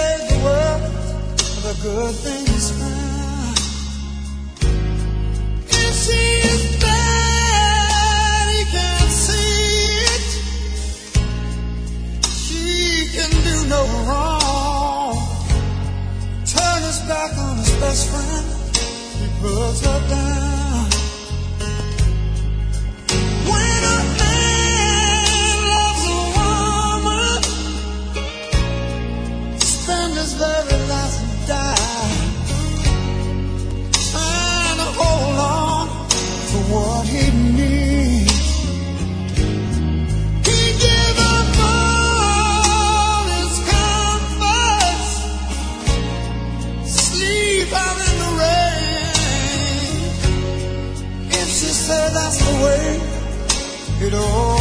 save the world, the good thing is found. If she is bad, he can't see it. She can do no wrong. Turn his back on his best friend, he puts her down. When a man loves a woman, spend his very last and die, trying to hold on to what he needs. He gave up all his comforts, sleep out in the rain. If she said that's the way it all